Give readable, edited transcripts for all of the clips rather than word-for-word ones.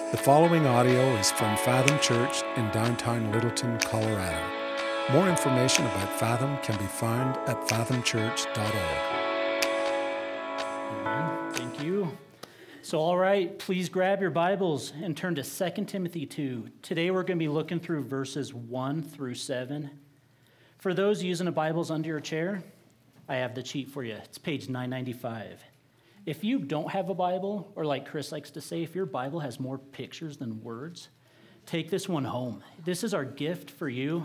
The following audio is from Fathom Church in downtown Littleton, Colorado. More information about Fathom can be found at fathomchurch.org. Amen. Thank you. So, all right, please grab your Bibles and turn to 2 Timothy 2. Today we're going to be looking through verses 1 through 7. For those using the Bibles under your chair, I have the cheat for you. It's page 995. If you don't have a Bible, or like Chris likes to say, if your Bible has more pictures than words, take this one home. This is our gift for you.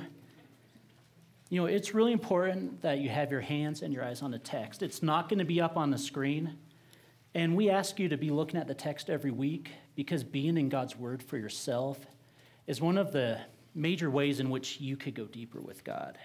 You know, it's really important that you have your hands and your eyes on the text. It's not going to be up on the screen. And we ask you to be looking at the text every week because being in God's Word for yourself is one of the major ways in which you could go deeper with God.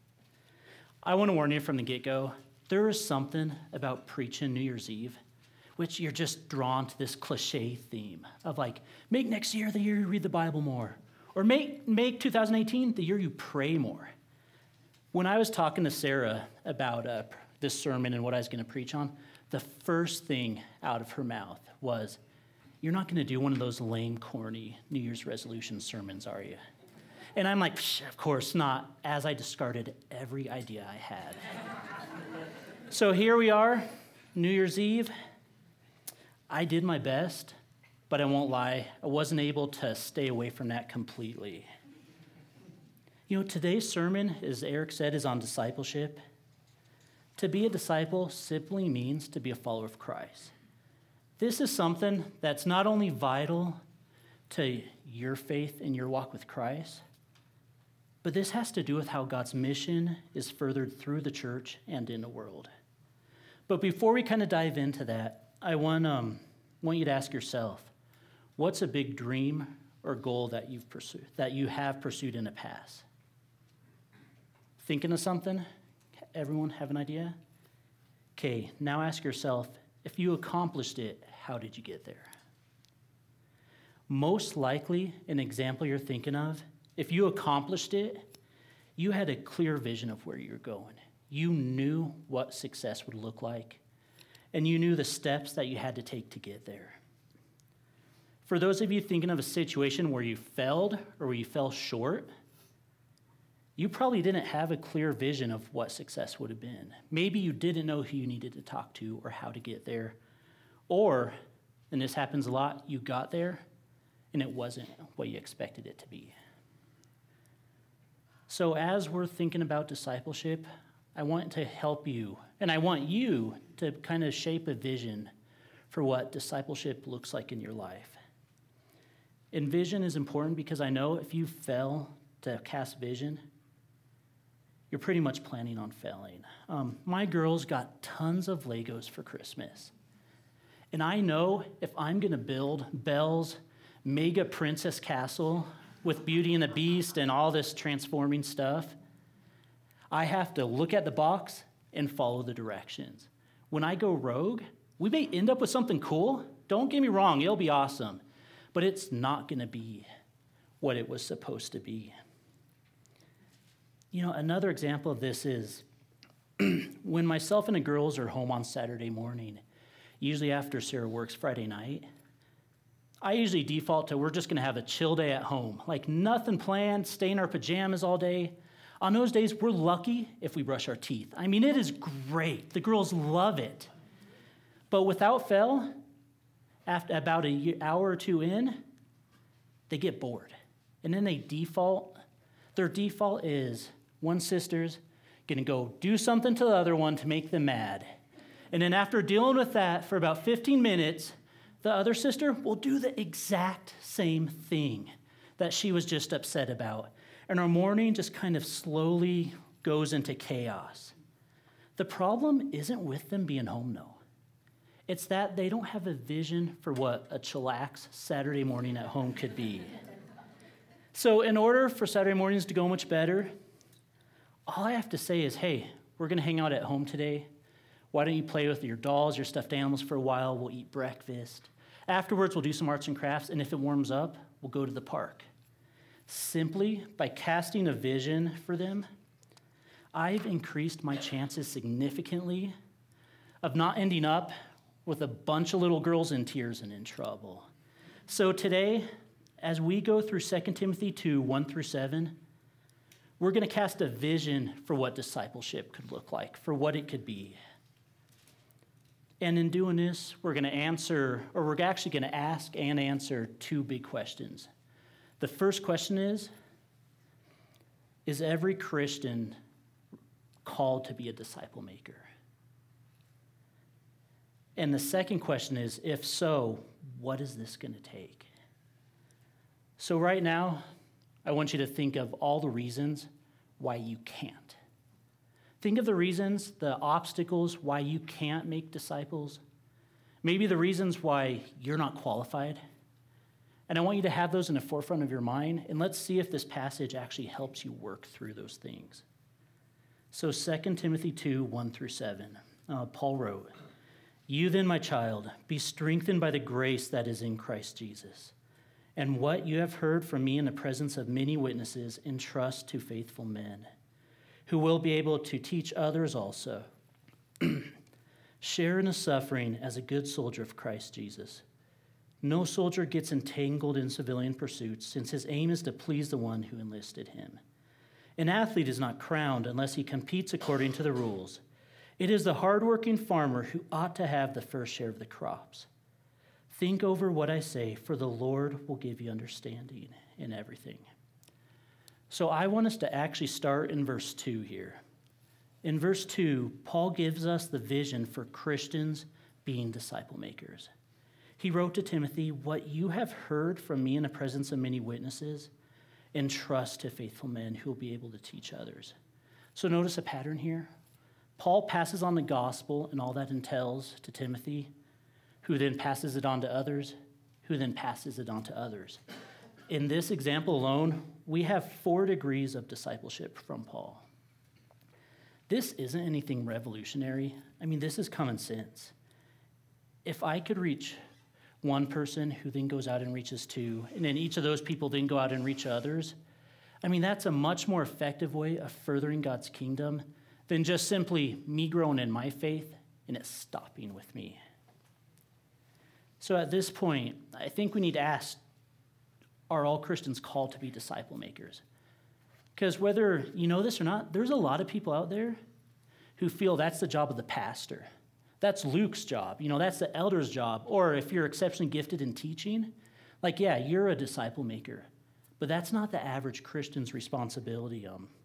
I want to warn you from the get-go, there is something about preaching New Year's Eve which you're just drawn to this cliche theme of like, make next year the year you read the Bible more, or make 2018 the year you pray more. When I was talking to Sarah about this sermon and what I was going to preach on, the first thing out of her mouth was, you're not going to do one of those lame, corny New Year's resolution sermons, are you? And I'm like, of course not, as I discarded every idea I had. So here we are, New Year's Eve. I did my best, but I won't lie, I wasn't able to stay away from that completely. You know, today's sermon, as Eric said, is on discipleship. To be a disciple simply means to be a follower of Christ. This is something that's not only vital to your faith and your walk with Christ, but this has to do with how God's mission is furthered through the church and in the world. But before we kind of dive into that, I want you to ask yourself, what's a big dream or goal that you have pursued in the past? Thinking of something? Everyone have an idea? Okay, now ask yourself, if you accomplished it, how did you get there? Most likely, an example you're thinking of, if you accomplished it, you had a clear vision of where you're going. You knew what success would look like, and you knew the steps that you had to take to get there. For those of you thinking of a situation where you failed or where you fell short, you probably didn't have a clear vision of what success would have been. Maybe you didn't know who you needed to talk to or how to get there. Or, and this happens a lot, you got there and it wasn't what you expected it to be. So as we're thinking about discipleship, I want to help you, and I want you to kind of shape a vision for what discipleship looks like in your life. And vision is important because I know if you fail to cast vision, you're pretty much planning on failing. My girls got tons of Legos for Christmas. And I know if I'm going to build Belle's mega princess castle with Beauty and the Beast and all this transforming stuff, I have to look at the box and follow the directions. When I go rogue, we may end up with something cool. Don't get me wrong, it'll be awesome. But it's not going to be what it was supposed to be. You know, another example of this is when myself and the girls are home on Saturday morning, usually after Sarah works Friday night, I usually default to we're just going to have a chill day at home. Like nothing planned, stay in our pajamas all day. On those days, we're lucky if we brush our teeth. I mean, it is great. The girls love it. But without fail, after about an hour or two in, they get bored. And then their default is one sister's going to go do something to the other one to make them mad. And then after dealing with that for about 15 minutes, the other sister will do the exact same thing that she was just upset about. And our morning just kind of slowly goes into chaos. The problem isn't with them being home, though. It's that they don't have a vision for what a chillax Saturday morning at home could be. So in order for Saturday mornings to go much better, all I have to say is, hey, we're going to hang out at home today. Why don't you play with your dolls, your stuffed animals for a while? We'll eat breakfast. Afterwards, we'll do some arts and crafts, and if it warms up, we'll go to the park. Simply by casting a vision for them, I've increased my chances significantly of not ending up with a bunch of little girls in tears and in trouble. So today, as we go through 2 Timothy 2, 1 through 7, we're going to cast a vision for what discipleship could look like, for what it could be. And in doing this, we're going to answer, or we're actually going to ask and answer two big questions. The first question is every Christian called to be a disciple maker? And the second question is, if so, what is this going to take? So right now, I want you to think of all the reasons why you can't. Think of the reasons, the obstacles why you can't make disciples. Maybe the reasons why you're not qualified. And I want you to have those in the forefront of your mind, and let's see if this passage actually helps you work through those things. So 2 Timothy 2, 1 through 7, Paul wrote, "You then, my child, be strengthened by the grace that is in Christ Jesus. And what you have heard from me in the presence of many witnesses, entrust to faithful men, who will be able to teach others also. Share in the suffering as a good soldier of Christ Jesus. No soldier gets entangled in civilian pursuits, since his aim is to please the one who enlisted him. An athlete is not crowned unless he competes according to the rules. It is the hardworking farmer who ought to have the first share of the crops. Think over what I say, for the Lord will give you understanding in everything." So I want us to actually start in verse 2 here. In verse 2, Paul gives us the vision for Christians being disciple makers. He wrote to Timothy, "What you have heard from me in the presence of many witnesses, entrust to faithful men who will be able to teach others." So notice a pattern here. Paul passes on the gospel and all that entails to Timothy, who then passes it on to others, who then passes it on to others. In this example alone, we have 4 degrees of discipleship from Paul. This isn't anything revolutionary. I mean, this is common sense. If I could reach one person who then goes out and reaches 2, and then each of those people then go out and reach others, I mean, that's a much more effective way of furthering God's kingdom than just simply me growing in my faith and it stopping with me. So at this point, I think we need to ask, are all Christians called to be disciple makers? Because whether you know this or not, there's a lot of people out there who feel that's the job of the pastor. That's Luke's job. That's the elder's job. Or if you're exceptionally gifted in teaching, yeah, you're a disciple maker. But that's not the average Christian's responsibility.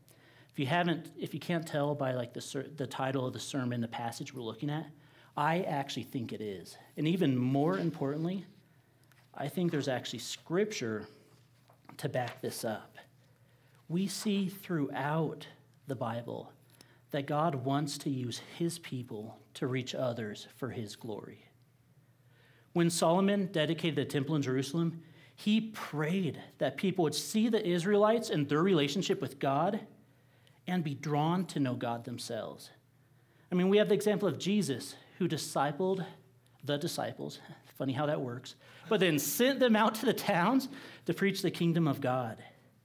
If you can't tell by the title of the sermon, the passage we're looking at, I actually think it is. And even more importantly, I think there's actually scripture to back this up. We see throughout the Bible that God wants to use his people to reach others for his glory. When Solomon dedicated the temple in Jerusalem, he prayed that people would see the Israelites and their relationship with God and be drawn to know God themselves. I mean, we have the example of Jesus, who discipled the disciples. Funny how that works. But then sent them out to the towns to preach the kingdom of God.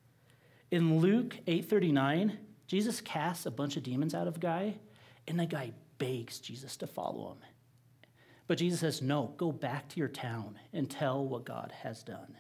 In Luke 8:39, Jesus casts a bunch of demons out of a guy, and the guy begs Jesus to follow him. But Jesus says, "No, go back to your town and tell what God has done."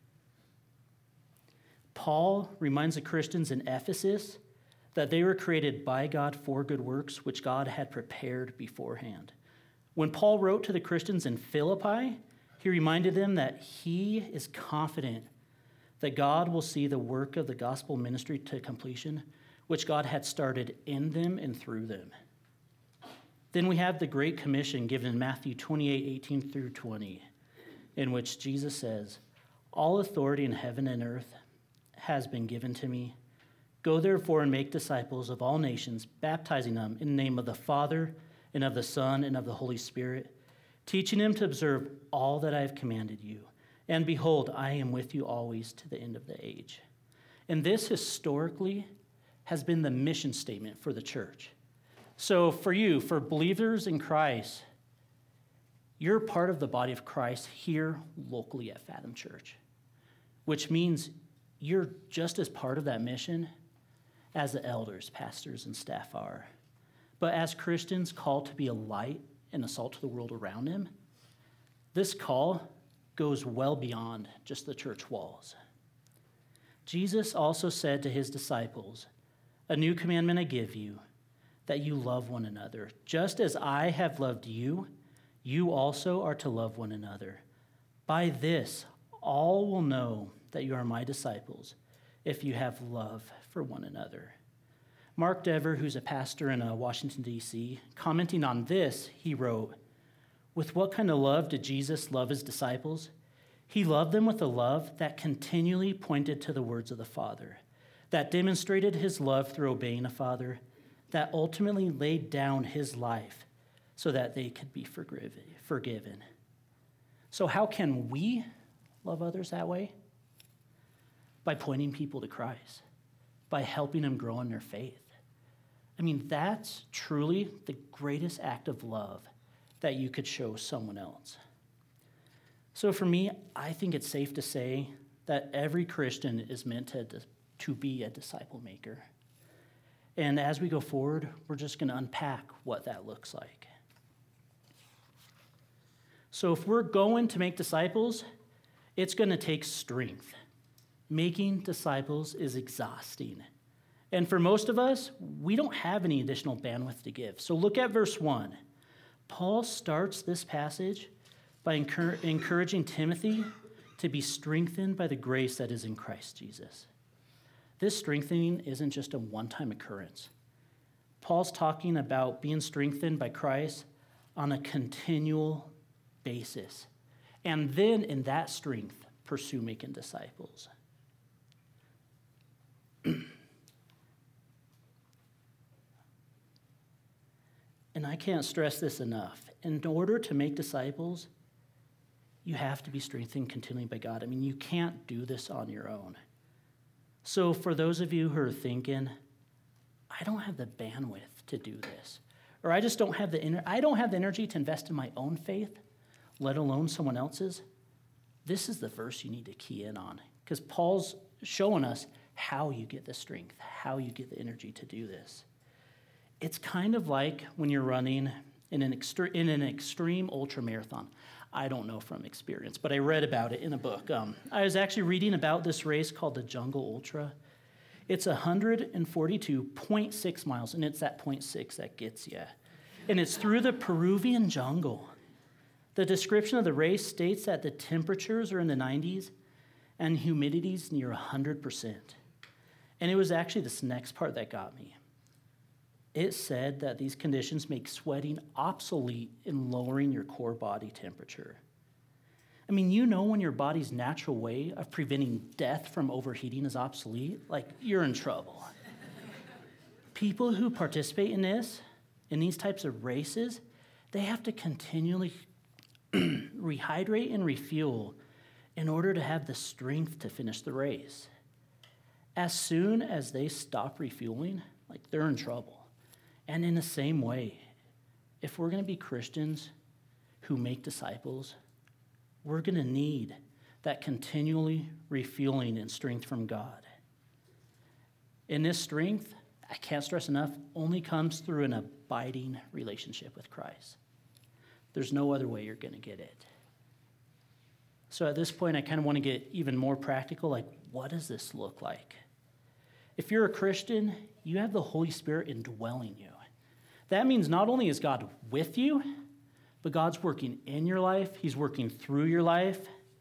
Paul reminds the Christians in Ephesus that they were created by God for good works, which God had prepared beforehand. When Paul wrote to the Christians in Philippi, he reminded them that he is confident that God will see the work of the gospel ministry to completion, which God had started in them and through them. Then we have the Great Commission given in Matthew 28:18 through 20, in which Jesus says, "All authority in heaven and earth has been given to me. Go therefore and make disciples of all nations, baptizing them in the name of the Father and of the Son and of the Holy Spirit, teaching them to observe all that I have commanded you. And behold, I am with you always to the end of the age." And this historically has been the mission statement for the church. So for you, for believers in Christ, you're part of the body of Christ here locally at Fathom Church, which means you're just as part of that mission as the elders, pastors, and staff are. But as Christians called to be a light and a salt to the world around them, this call goes well beyond just the church walls. Jesus also said to his disciples, "A new commandment I give you, that you love one another. Just as I have loved you, you also are to love one another. By this, all will know that you are my disciples, if you have love for one another." Mark Dever, who's a pastor in Washington, D.C., commenting on this, he wrote, "With what kind of love did Jesus love his disciples? He loved them with a love that continually pointed to the words of the Father, that demonstrated his love through obeying the Father, that ultimately laid down his life so that they could be forgiven." So how can we love others that way? By pointing people to Christ, by helping them grow in their faith. I mean, that's truly the greatest act of love that you could show someone else. So for me, I think it's safe to say that every Christian is meant to be a disciple maker. And as we go forward, we're just going to unpack what that looks like. So if we're going to make disciples, it's going to take strength. Making disciples is exhausting. And for most of us, we don't have any additional bandwidth to give. So look at verse 1. Paul starts this passage by encouraging Timothy to be strengthened by the grace that is in Christ Jesus. This strengthening isn't just a one-time occurrence. Paul's talking about being strengthened by Christ on a continual basis. And then in that strength, pursue making disciples. And I can't stress this enough. In order to make disciples, you have to be strengthened continually by God. I mean, you can't do this on your own. So for those of you who are thinking, I don't have the bandwidth to do this, or I just don't have the energy to invest in my own faith, let alone someone else's, this is the verse you need to key in on, because Paul's showing us how you get the strength, how you get the energy to do this. It's kind of like when you're running in an extreme ultra marathon. I don't know from experience, but I read about it in a book. I was actually reading about this race called the Jungle Ultra. It's 142.6 miles, and it's that 0.6 that gets you. And it's through the Peruvian jungle. The description of the race states that the temperatures are in the 90s and humidity's near 100%. And it was actually this next part that got me. It said that these conditions make sweating obsolete in lowering your core body temperature. I mean, you know when your body's natural way of preventing death from overheating is obsolete, like you're in trouble. People who participate in these types of races, they have to continually rehydrate and refuel in order to have the strength to finish the race. As soon as they stop refueling, like they're in trouble. And in the same way, if we're going to be Christians who make disciples, we're going to need that continually refueling and strength from God. And this strength, I can't stress enough, only comes through an abiding relationship with Christ. There's no other way you're going to get it. So at this point, I kind of want to get even more practical, like what does this look like? If you're a Christian, you have the Holy Spirit indwelling you. That means not only is God with you, but God's working in your life. He's working through your life.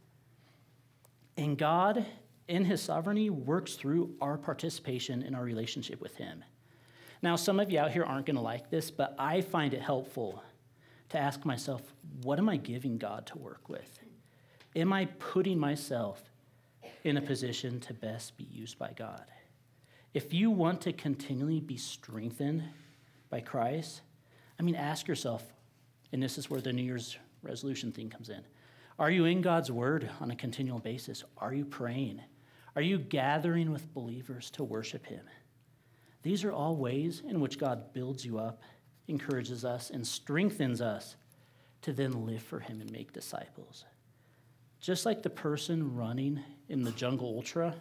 And God, in his sovereignty, works through our participation in our relationship with him. Now, some of you out here aren't going to like this, but I find it helpful to ask myself, what am I giving God to work with? Am I putting myself in a position to best be used by God? If you want to continually be strengthened by Christ, ask yourself, and this is where the New Year's resolution thing comes in. Are you in God's word on a continual basis? Are you praying? Are you gathering with believers to worship him? These are all ways in which God builds you up, encourages us, and strengthens us to then live for him and make disciples. Just like the person running in the Jungle Ultra,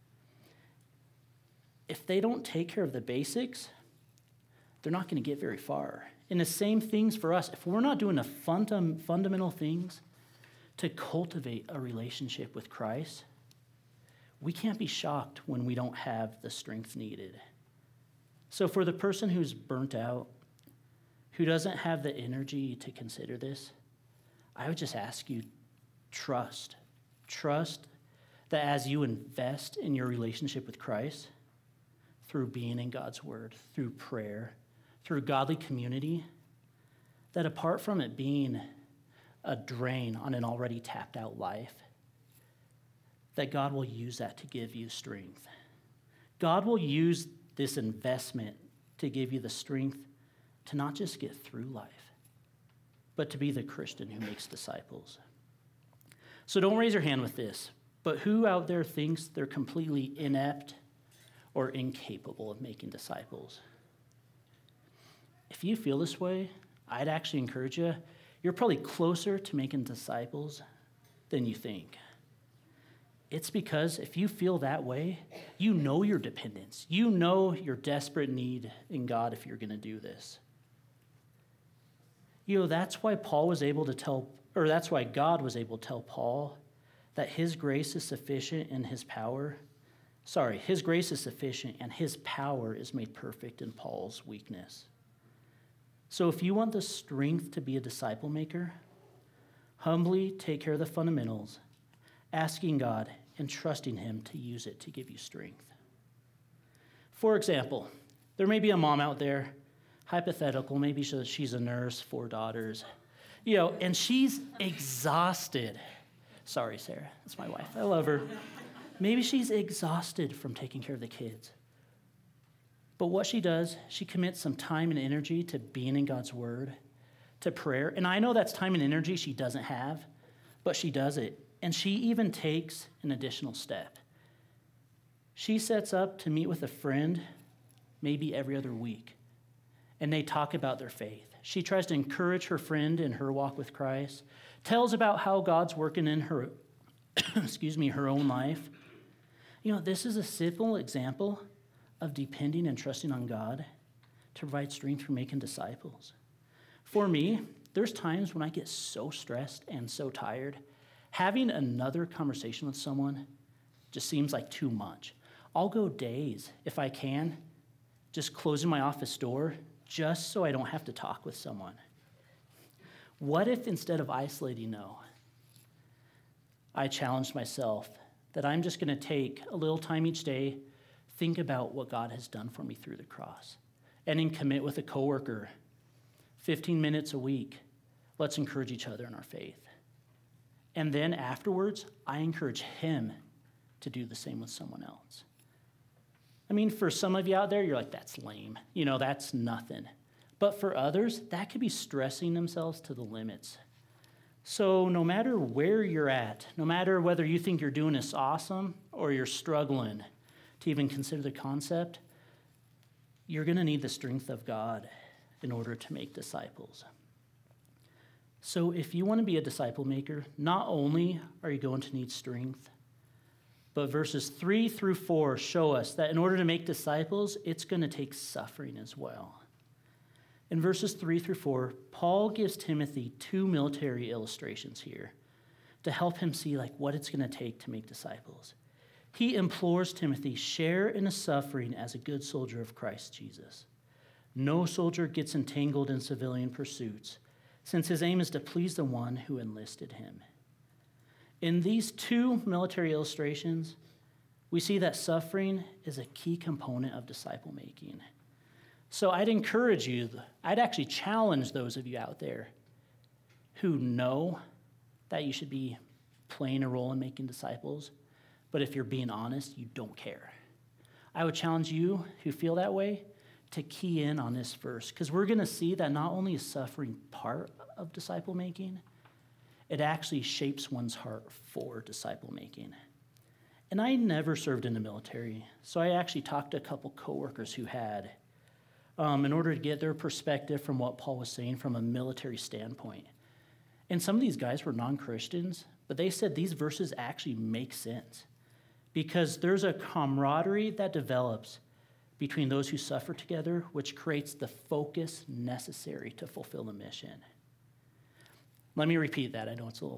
if they don't take care of the basics, they're not going to get very far. And the same things for us. If we're not doing the fundamental things to cultivate a relationship with Christ, we can't be shocked when we don't have the strength needed. So for the person who's burnt out, who doesn't have the energy to consider this, I would just ask you, trust. Trust that as you invest in your relationship with Christ, through being in God's word, through prayer, through godly community, that apart from it being a drain on an already tapped out life, that God will use that to give you strength. God will use this investment to give you the strength to not just get through life, but to be the Christian who makes disciples. So don't raise your hand with this, but who out there thinks they're completely inept or incapable of making disciples? If you feel this way, I'd actually encourage you, you're probably closer to making disciples than you think. It's because if you feel that way, you know your dependence. You know your desperate need in God if you're going to do this. That's why God was able to tell Paul that his grace is sufficient and his power is made perfect in Paul's weakness. So if you want the strength to be a disciple maker, humbly take care of the fundamentals, asking God and trusting him to use it to give you strength. For example, there may be a mom out there, hypothetical, maybe she's a nurse, 4 daughters, and she's exhausted. Sorry, Sarah, that's my wife. I love her. Maybe she's exhausted from taking care of the kids. But what she does, she commits some time and energy to being in God's word, to prayer. And I know that's time and energy she doesn't have, but she does it. And she even takes an additional step. She sets up to meet with a friend maybe every other week, and they talk about their faith. She tries to encourage her friend in her walk with Christ, tells about how God's working in her, her own life. This is a simple example of depending and trusting on God to provide strength for making disciples. For me, there's times when I get so stressed and so tired, having another conversation with someone just seems like too much. I'll go days, if I can, just closing my office door just so I don't have to talk with someone. What if instead of isolating, I challenged myself that I'm just going to take a little time each day, think about what God has done for me through the cross, and then commit with a coworker, 15 minutes a week. Let's encourage each other in our faith. And then afterwards, I encourage him to do the same with someone else. For some of you out there, you're like, that's lame. That's nothing. But for others, that could be stressing themselves to the limits. So no matter where you're at, no matter whether you think you're doing this awesome or you're struggling to even consider the concept, you're going to need the strength of God in order to make disciples. So if you want to be a disciple maker, not only are you going to need strength, but verses 3 through 4 show us that in order to make disciples, it's going to take suffering as well. In verses 3 through 4, Paul gives Timothy 2 military illustrations here to help him see what it's going to take to make disciples. He implores Timothy, share in the suffering as a good soldier of Christ Jesus. No soldier gets entangled in civilian pursuits, since his aim is to please the one who enlisted him. In these 2 military illustrations, we see that suffering is a key component of disciple making. So I'd encourage you, I'd actually challenge those of you out there who know that you should be playing a role in making disciples, but if you're being honest, you don't care. I would challenge you who feel that way to key in on this verse, because we're going to see that not only is suffering part of disciple making, it actually shapes one's heart for disciple making. And I never served in the military, so I actually talked to a couple coworkers who had, in order to get their perspective from what Paul was saying from a military standpoint. And some of these guys were non-Christians, but they said these verses actually make sense because there's a camaraderie that develops between those who suffer together, which creates the focus necessary to fulfill the mission. Let me repeat that. I know it's a little long.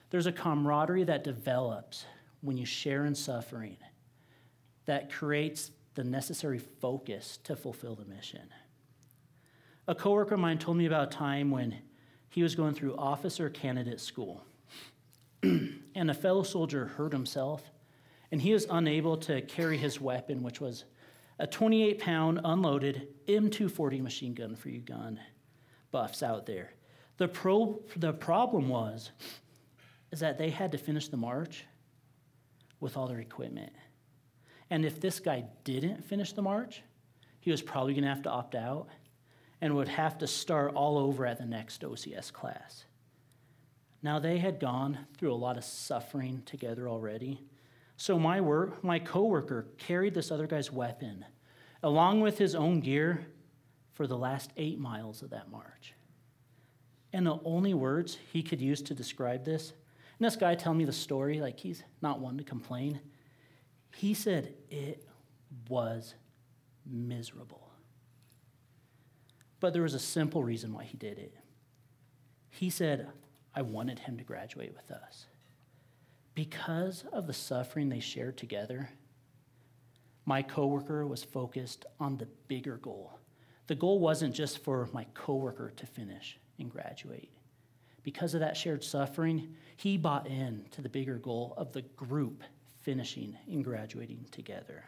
There's a camaraderie that develops when you share in suffering that creates the necessary focus to fulfill the mission. A coworker of mine told me about a time when he was going through officer candidate school, and a fellow soldier hurt himself, and he was unable to carry his weapon, which was a 28-pound unloaded M240 machine gun for you gun buffs out there. The problem is that they had to finish the march with all their equipment. And if this guy didn't finish the march, he was probably going to have to opt out and would have to start all over at the next OCS class. Now, they had gone through a lot of suffering together already. So my coworker carried this other guy's weapon along with his own gear for the last 8 miles of that march. And the only words he could use to describe this, and this guy telling me the story, like he's not one to complain, he said it was miserable. But there was a simple reason why he did it. He said, I wanted him to graduate with us. Because of the suffering they shared together, my coworker was focused on the bigger goal. The goal wasn't just for my coworker to finish and graduate. Because of that shared suffering, he bought into the bigger goal of the group finishing and graduating together.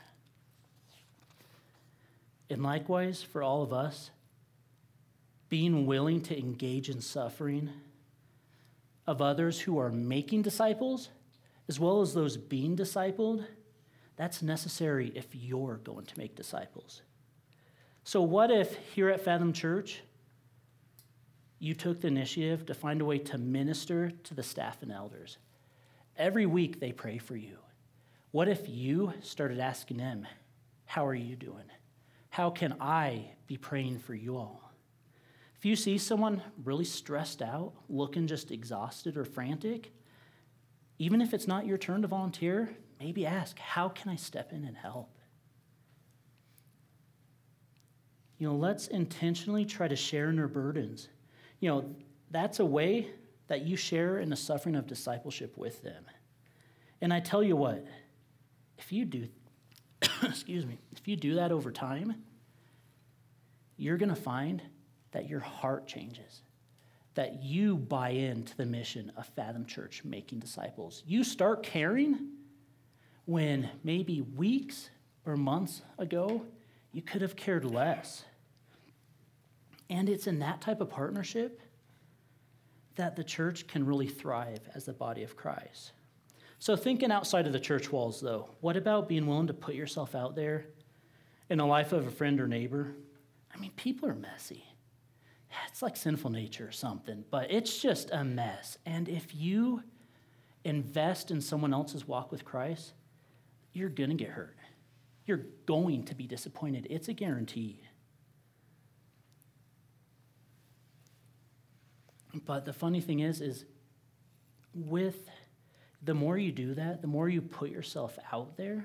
And likewise, for all of us, being willing to engage in suffering of others who are making disciples, as well as those being discipled, that's necessary if you're going to make disciples. So what if here at Fathom Church, you took the initiative to find a way to minister to the staff and elders? Every week they pray for you. What if you started asking them, how are you doing? How can I be praying for you all? If you see someone really stressed out, looking just exhausted or frantic, even if it's not your turn to volunteer, maybe ask, how can I step in and help? Let's intentionally try to share in their burdens. That's a way that you share in the suffering of discipleship with them. And I tell you what, if you do, if you do that over time, you're going to find that your heart changes, that you buy into the mission of Fathom Church making disciples. You start caring when maybe weeks or months ago, you could have cared less. And it's in that type of partnership that the church can really thrive as the body of Christ. So thinking outside of the church walls, though, what about being willing to put yourself out there in the life of a friend or neighbor? People are messy. It's like sinful nature or something, but it's just a mess. And if you invest in someone else's walk with Christ, you're going to get hurt. You're going to be disappointed. It's a guarantee. But the funny thing is with the more you do that, the more you put yourself out there,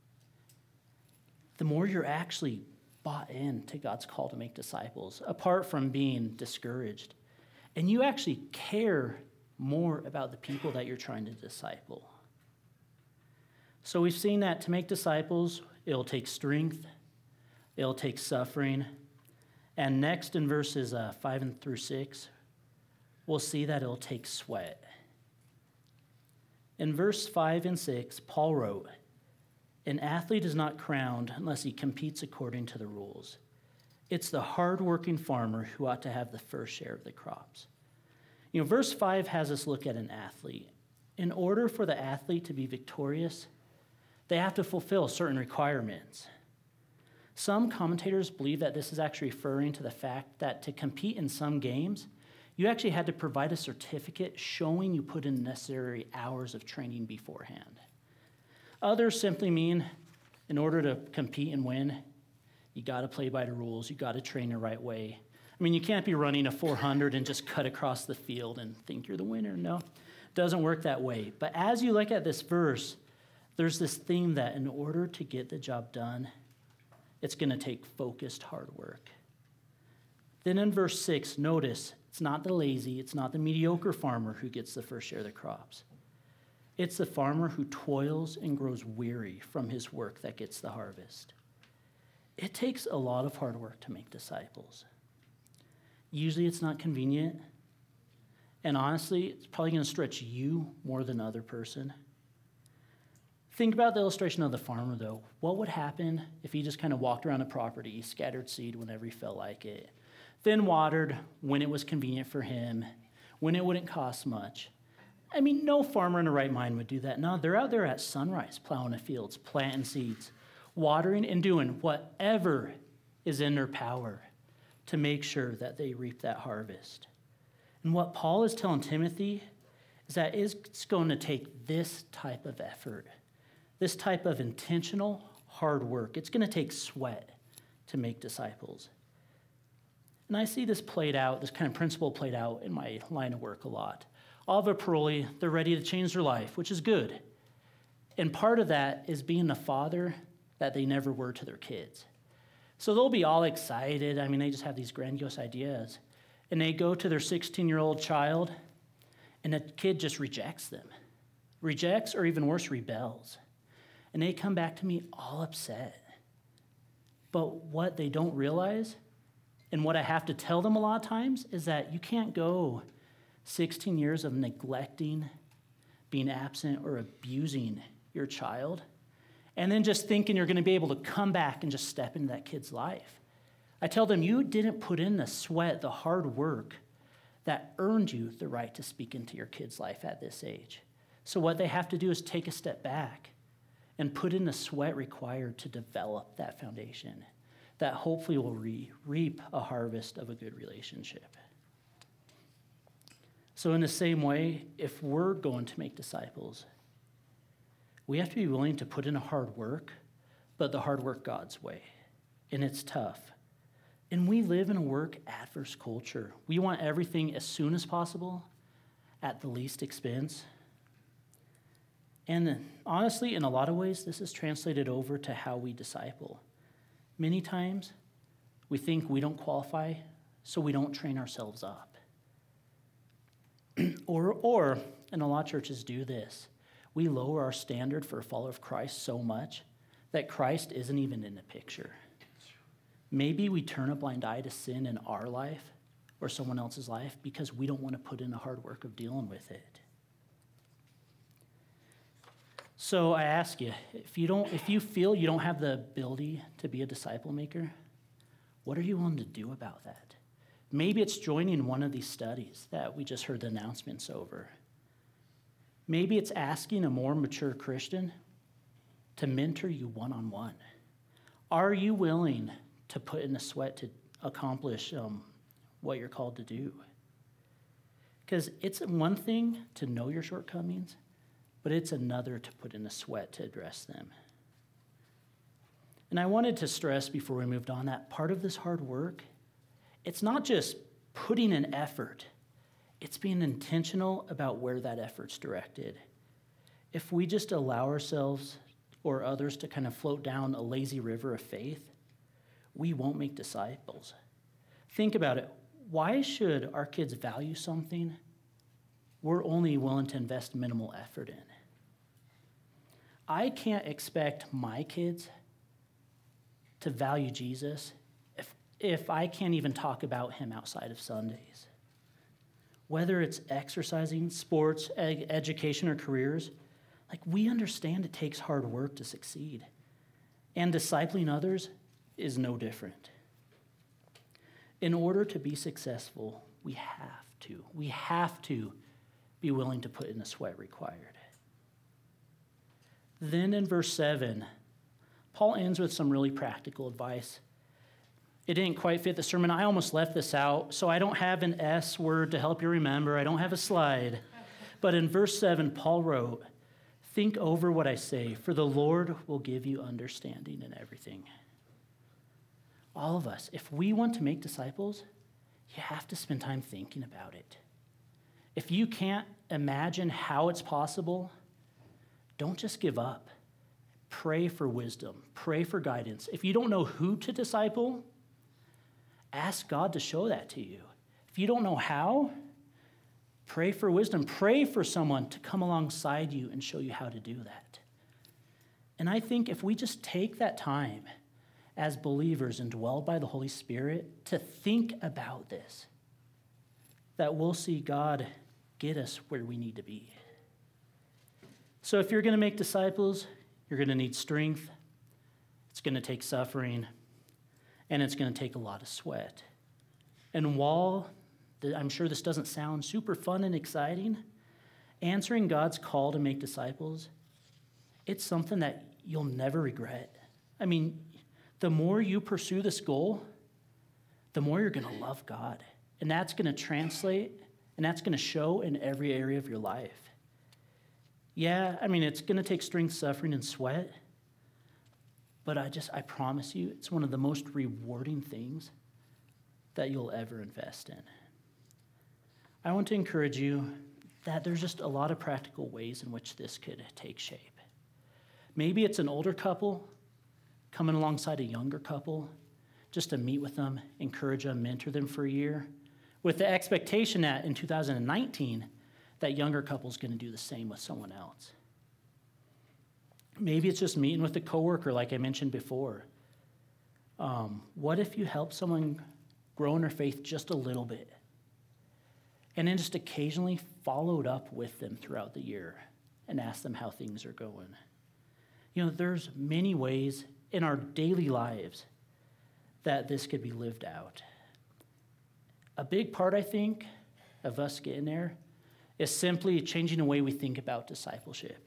the more you're actually bought into God's call to make disciples, apart from being discouraged. And you actually care more about the people that you're trying to disciple. So we've seen that to make disciples, it'll take strength, it'll take suffering. And next in verses 5 through 6, we'll see that it'll take sweat. In verse 5 and 6, Paul wrote, "An athlete is not crowned unless he competes according to the rules. It's the hardworking farmer who ought to have the first share of the crops." Verse 5 has us look at an athlete. In order for the athlete to be victorious, they have to fulfill certain requirements. Some commentators believe that this is actually referring to the fact that to compete in some games, you actually had to provide a certificate showing you put in necessary hours of training beforehand. Others simply mean in order to compete and win, you got to play by the rules. You got to train the right way. You can't be running a 400 and just cut across the field and think you're the winner. No, it doesn't work that way. But as you look at this verse, there's this theme that in order to get the job done, it's going to take focused hard work. Then in verse 6, notice It's not the lazy, it's not the mediocre farmer who gets the first share of the crops. It's the farmer who toils and grows weary from his work that gets the harvest. It takes a lot of hard work to make disciples. Usually it's not convenient, and honestly, it's probably going to stretch you more than the other person. Think about the illustration of the farmer, though. What would happen if he just kind of walked around the property, scattered seed whenever he felt like it, then watered when it was convenient for him, when it wouldn't cost much? I mean, no farmer in the right mind would do that. No, they're out there at sunrise, plowing the fields, planting seeds, watering, and doing whatever is in their power to make sure that they reap that harvest. And what Paul is telling Timothy is that it's going to take this type of effort, this type of intentional hard work. It's going to take sweat to make disciples. And I see this played out, this kind of principle played out in my line of work a lot. All of a parolee, they're ready to change their life, which is good. And part of that is being the father that they never were to their kids. So they'll be all excited. I mean, they just have these grandiose ideas. And they go to their 16-year-old child, and the kid just rejects them. Rejects, or even worse, rebels. And they come back to me all upset. But what they don't realize, and what I have to tell them a lot of times, is that you can't go 16 years of neglecting, being absent, or abusing your child, and then just thinking you're going to be able to come back and just step into that kid's life. I tell them, you didn't put in the sweat, the hard work that earned you the right to speak into your kid's life at this age. So what they have to do is take a step back and put in the sweat required to develop that foundation that hopefully will reap a harvest of a good relationship. So in the same way, if we're going to make disciples, we have to be willing to put in a hard work, but the hard work God's way. And it's tough. And we live in a work-adverse culture. We want everything as soon as possible, at the least expense. And honestly, in a lot of ways, this is translated over to how we disciple. Many times, we think we don't qualify, so we don't train ourselves up. or, and a lot of churches do this, we lower our standard for a follower of Christ so much that Christ isn't even in the picture. Maybe we turn a blind eye to sin in our life or someone else's life because we don't want to put in the hard work of dealing with it. So I ask you, if you feel you don't have the ability to be a disciple maker, what are you willing to do about that? Maybe it's joining one of these studies that we just heard the announcements over. Maybe it's asking a more mature Christian to mentor you one-on-one. Are you willing to put in the sweat to accomplish what you're called to do? Because it's one thing to know your shortcomings, but it's another to put in the sweat to address them. And I wanted to stress before we moved on that part of this hard work, it's not just putting in effort, it's being intentional about where that effort's directed. If we just allow ourselves or others to kind of float down a lazy river of faith, we won't make disciples. Think about it. Why should our kids value something we're only willing to invest minimal effort in? I can't expect my kids to value Jesus if I can't even talk about him outside of Sundays. Whether it's exercising, sports, education, or careers, we understand it takes hard work to succeed. And discipling others is no different. In order to be successful, we have to be willing to put in the sweat required. Then in verse 7, Paul ends with some really practical advice. It didn't quite fit the sermon. I almost left this out, so I don't have an S word to help you remember. I don't have a slide. But in verse 7, Paul wrote, "Think over what I say, for the Lord will give you understanding in everything." All of us, if we want to make disciples, you have to spend time thinking about it. If you can't imagine how it's possible, don't just give up. Pray for wisdom. Pray for guidance. If you don't know who to disciple, ask God to show that to you. If you don't know how, pray for wisdom. Pray for someone to come alongside you and show you how to do that. And I think if we just take that time as believers indwelled by the Holy Spirit to think about this, that we'll see God get us where we need to be. So if you're going to make disciples, you're going to need strength. It's going to take suffering, and it's going to take a lot of sweat. And while I'm sure this doesn't sound super fun and exciting, answering God's call to make disciples, it's something that you'll never regret. I mean, the more you pursue this goal, the more you're going to love God. And that's going to translate, and that's going to show in every area of your life. Yeah, I mean, it's going to take strength, suffering, and sweat. But I promise you, it's one of the most rewarding things that you'll ever invest in. I want to encourage you that there's just a lot of practical ways in which this could take shape. Maybe it's an older couple coming alongside a younger couple just to meet with them, encourage them, mentor them for a year, with the expectation that in 2019, that younger couple's going to do the same with someone else. Maybe it's just meeting with a coworker, like I mentioned before. What if you help someone grow in their faith just a little bit, and then just occasionally followed up with them throughout the year and ask them how things are going? You know, there's many ways in our daily lives that this could be lived out. A big part, I think, of us getting there is simply changing the way we think about discipleship.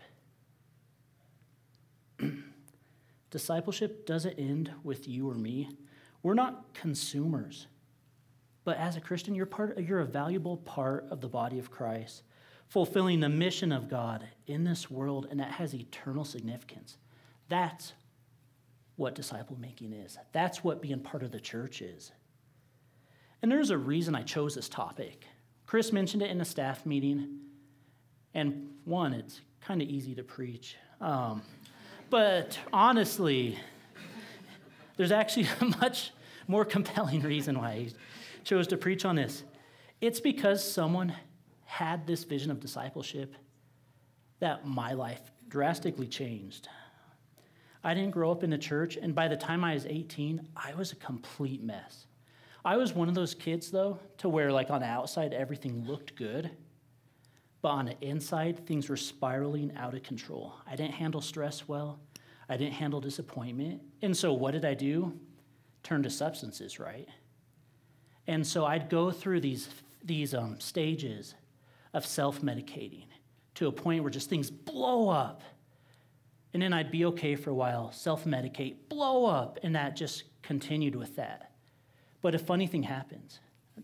Discipleship doesn't end with you or me. We're not consumers. But as a Christian, you're a valuable part of the body of Christ, fulfilling the mission of God in this world, and that has eternal significance. That's what disciple making is. That's what being part of the church is. And there's a reason I chose this topic. Chris mentioned it in a staff meeting, and one, it's kind of easy to preach. But honestly, there's actually a much more compelling reason why I chose to preach on this. It's because someone had this vision of discipleship that my life drastically changed. I didn't grow up in the church, and by the time I was 18, I was a complete mess. I was one of those kids, though, to where, like, on the outside, everything looked good, but on the inside, things were spiraling out of control. I didn't handle stress well. I didn't handle disappointment. And so what did I do? Turn to substances, right? And so I'd go through these stages of self-medicating to a point where just things blow up. And then I'd be okay for a while, self-medicate, blow up, and that just continued with that. But a funny thing happens.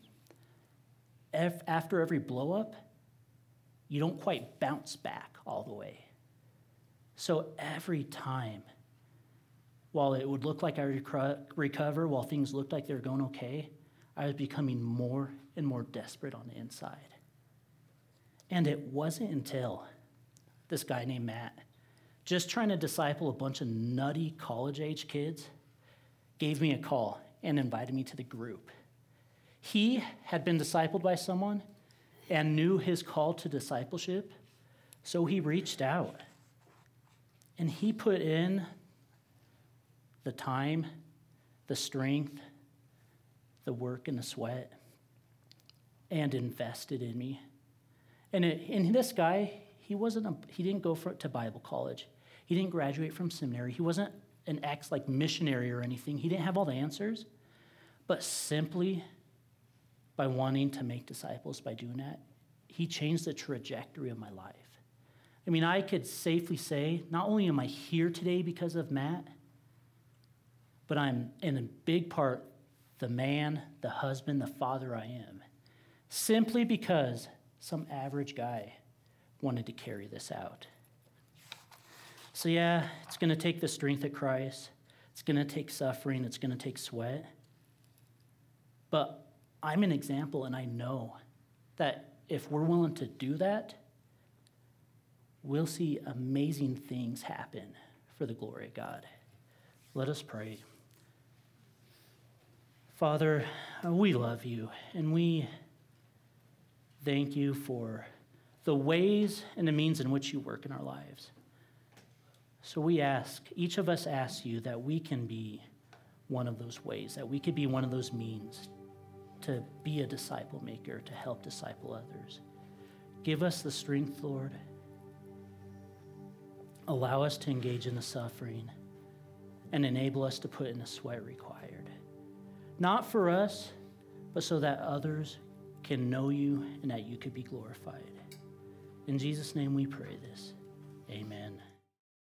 After every blow up, you don't quite bounce back all the way. So every time, while it would look like I recover, while things looked like they were going okay, I was becoming more and more desperate on the inside. And it wasn't until this guy named Matt, just trying to disciple a bunch of nutty college-age kids, gave me a call and invited me to the group. He had been discipled by someone and knew his call to discipleship, so he reached out. And he put in the time, the strength, the work, and the sweat, and invested in me. And this guy, he didn't go to Bible college. He didn't graduate from seminary. He wasn't an missionary or anything. He didn't have all the answers. But simply by wanting to make disciples, by doing that, he changed the trajectory of my life. I mean, I could safely say, not only am I here today because of Matt, but I'm in a big part the man, the husband, the father I am, simply because some average guy wanted to carry this out. So yeah, it's going to take the strength of Christ. It's going to take suffering. It's going to take sweat. But I'm an example, and I know that if we're willing to do that, we'll see amazing things happen for the glory of God. Let us pray. Father, we love you, and we Thank you for the ways and the means in which you work in our lives. So we ask, each of us asks you that we can be one of those ways, that we could be one of those means to be a disciple maker, to help disciple others. Give us the strength, Lord. Allow us to engage in the suffering and enable us to put in the sweat required. Not for us, but so that others can know you and that you could be glorified. In Jesus' name we pray this. Amen.